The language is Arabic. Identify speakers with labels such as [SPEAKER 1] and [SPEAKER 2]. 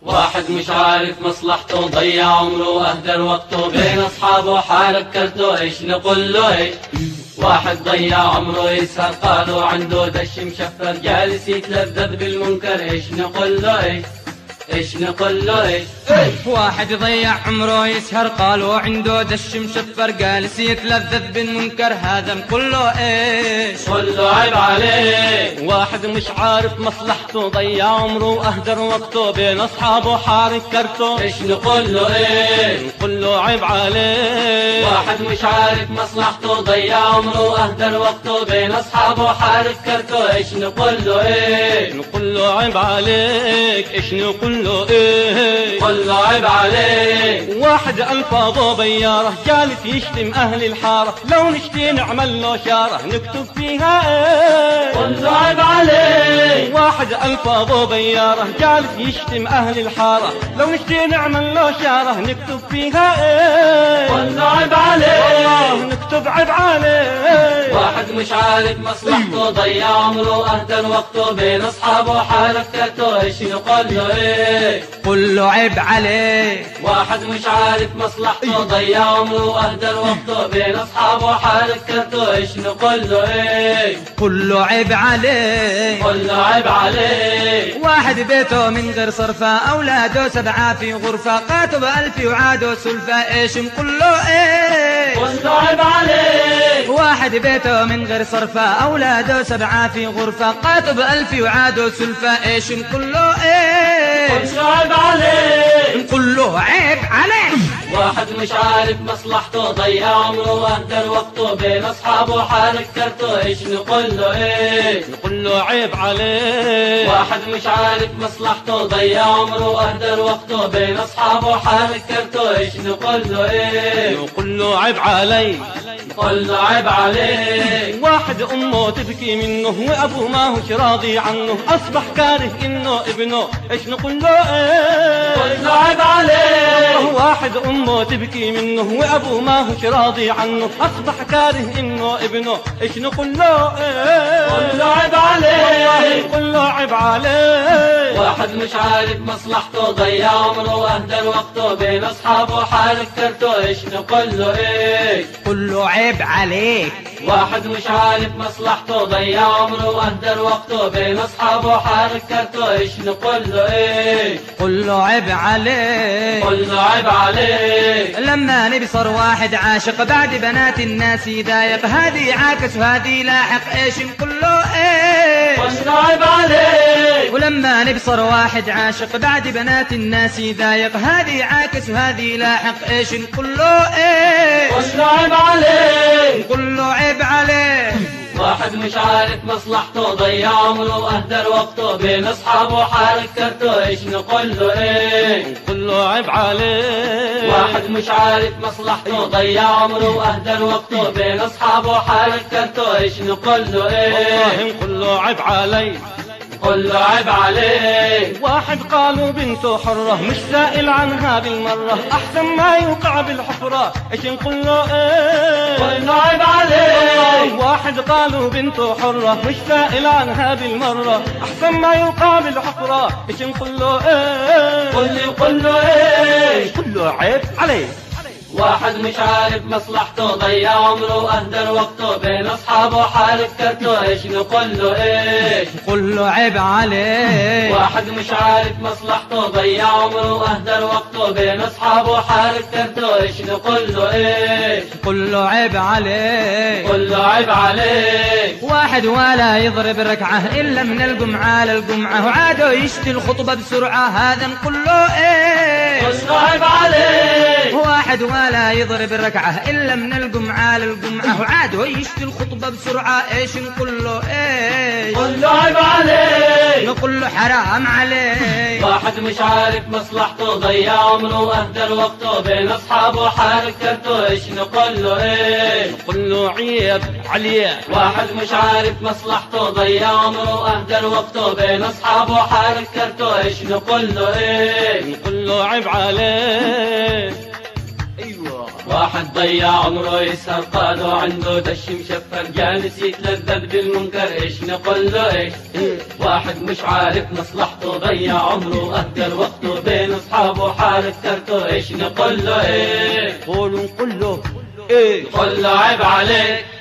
[SPEAKER 1] واحد مش عارف مصلحته ضيع عمره واهدر وقته بين اصحابه حارب كرته ايش نقول له ايش. واحد ضيع عمره يسهر قالوا عنده دش مشفر جالس يتلذذ بالمنكر ايش نقول له ايش. ايش نقول له ايش.
[SPEAKER 2] واحد ضيع عمره يسهر قالوا عنده دش مشفر جالس يتلذذ بالمنكر هذا نقول له ايش.
[SPEAKER 1] قل له عيب عليه.
[SPEAKER 3] واحد مش عارف مصلحته ضيع عمره واهدر وقته بين اصحابه حارب كرته
[SPEAKER 1] ايش نقول له ايش.
[SPEAKER 3] نقول له عيب عليه.
[SPEAKER 1] واحد مش عارف مصلحته ضيع عمره واهدر وقته بين اصحابه حارب كرته ايش نقول له ايش.
[SPEAKER 3] نقول له عيب عليك. ايش نقول له ايه.
[SPEAKER 1] قل له عيب عليه.
[SPEAKER 3] واحد الفاظه بياره جالس يشتم اهل الحاره لو نشتي نعمل له شاره نكتب فيها ايه.
[SPEAKER 1] قل له عيب عليه.
[SPEAKER 3] واحد الفاظه بياره جالس يشتم اهل الحاره لو نشتي نعمل له شاره نكتب فيها ايه.
[SPEAKER 1] قل له عيب عليه.
[SPEAKER 3] نكتب عيب عليه.
[SPEAKER 1] واحد مش عارف مصلحته ضيع عمره واهدر وقته بين اصحابه حارب كرته ايش نقول له ايه.
[SPEAKER 2] قل له عيب عليه.
[SPEAKER 1] واحد مش عارف مصلحته ضيع عمره واهدر وقته بين اصحابه حارب كرته ايش نقول له ايه.
[SPEAKER 2] قل له عيب عليه.
[SPEAKER 1] قل له عيب عليه.
[SPEAKER 2] واحد بيته من غير صرفة أولاده 7 في غرفة قاتوا ب1000 وعادوا سلفة ايش نقول له ايه.
[SPEAKER 1] قل له عيب عليه.
[SPEAKER 2] واحد بيته من غير صرفة أولاده 7 في غرفة قاتوا ب1000 وعادوا سلفة ايش نقول له ايه.
[SPEAKER 1] قل له عيب عليه.
[SPEAKER 2] نقول له عيب عليه.
[SPEAKER 1] واحد مش عارف مصلحته ضيع عمره واهدر وقته بين اصحابه حارب كرته ايش نقول له ايه.
[SPEAKER 3] نقول له عيب عليه.
[SPEAKER 1] واحد مش عارف مصلحته ضيع عمره واهدر وقته بين اصحابه حارب كرته ايش نقول له ايه.
[SPEAKER 3] نقول له عيب علي.
[SPEAKER 1] قل له عيب عليه.
[SPEAKER 3] واحد امه تبكي منه وابوه ما هوش راضي عنه اصبح كاره انه ابنه ايش نقول له ايه.
[SPEAKER 1] قل له عيب عليه.
[SPEAKER 3] واحد امه تبكي منه وابوه ما هوش راضي عنه اصبح كاره انه ابنه ايش نقول له ايه.
[SPEAKER 1] قل له عيب عليه.
[SPEAKER 3] قل له عيب عليه.
[SPEAKER 1] واحد مش عارف مصلحته ضيع عمره واهدر وقته بين اصحابه حارب كرته ايش نقول له ايه.
[SPEAKER 2] قل له عيب عليك.
[SPEAKER 1] واحد مش عارف مصلحته ضيع عمره واهدر وقته بين اصحابه حارب كرته ايش نقول له ايه.
[SPEAKER 2] قل له عيب عليك.
[SPEAKER 1] قل له عيب عليه.
[SPEAKER 2] لما نبصر واحد عاشق بعد بنات الناس يضايق هذه عاكس وهذه لاحق ايش نقول له ايه.
[SPEAKER 1] قل له عيب عليه.
[SPEAKER 2] ولما نبصر واحد عاشق بعد بنات الناس يضايق هذه عاكس وهذه لاحق ايش نقول له ايه.
[SPEAKER 1] قل له عيب عليه.
[SPEAKER 2] نقول له عيب عليه.
[SPEAKER 1] واحد مش عارف مصلحته ضيع عمره واهدر وقته بين اصحابه حارب كرته ايش نقول له ايه.
[SPEAKER 3] نقول له عيب عليه.
[SPEAKER 1] واحد مش عارف مصلحته ضيع عمره واهدر وقته بين اصحابه حارب كرته ايش نقول له ايه.
[SPEAKER 3] نقول له عيب علي.
[SPEAKER 1] قل له عيب عليه.
[SPEAKER 3] واحد قالوا بنته حرة مش سائل عنها بالمرة أحسن ما يوقع بالحفرة ايش نقول له ايه.
[SPEAKER 1] قل له عيب عليه.
[SPEAKER 3] واحد قالوا بنته حرة مش سائل عنها بالمرة أحسن ما يوقع بالحفرة ايش نقول له ايه.
[SPEAKER 1] قل له ايه.
[SPEAKER 3] قل له عيب عليه.
[SPEAKER 1] واحد مش عارف مصلحته ضيع عمره واهدر وقته بين اصحابه حارب كرته ايش نقول له ايه.
[SPEAKER 2] قل له عيب عليه.
[SPEAKER 1] واحد مش عارف مصلحته ضيع عمره واهدر وقته بين اصحابه حارب كرته ايش نقول له ايه.
[SPEAKER 2] قل له عيب عليه.
[SPEAKER 1] قل له عيب عليه.
[SPEAKER 2] واحد ولا يضرب ركعة إلا من الجمعة للجمعة وعاده يشتي الخطبة بسرعة هذا نقول له ايه.
[SPEAKER 1] قل له عيب عليه.
[SPEAKER 2] واحد ولا يضرب ركعة إلا من الجمعة للجمعة وعاده يشتي الخطبة بسرعة ايش نقول له ايه.
[SPEAKER 1] قل له عيب عليه.
[SPEAKER 2] نقول له حرام عليه.
[SPEAKER 1] واحد مش عارف مصلحته ضيع عمره واهدر وقته بين اصحابه حارب كرته ايش نقول له ايه.
[SPEAKER 3] نقول له عيب عليه.
[SPEAKER 1] واحد مش عارف مصلحته ضيع عمره واهدر وقته بين اصحابه حارب كرته ايش نقول له ايه.
[SPEAKER 3] نقول له عيب عليه.
[SPEAKER 1] ايوه. واحد ضيع عمره يسهر قالوا عنده دش مشفر جالس يتلذذ بالمنكر ايش نقول له ايش؟ واحد مش عارف مصلحته ضيع عمره اهدر وقته بين اصحابه حارب كرته ايش نقول له ايش؟
[SPEAKER 3] قولوا نقول له ايه؟
[SPEAKER 1] قل له عيب عليك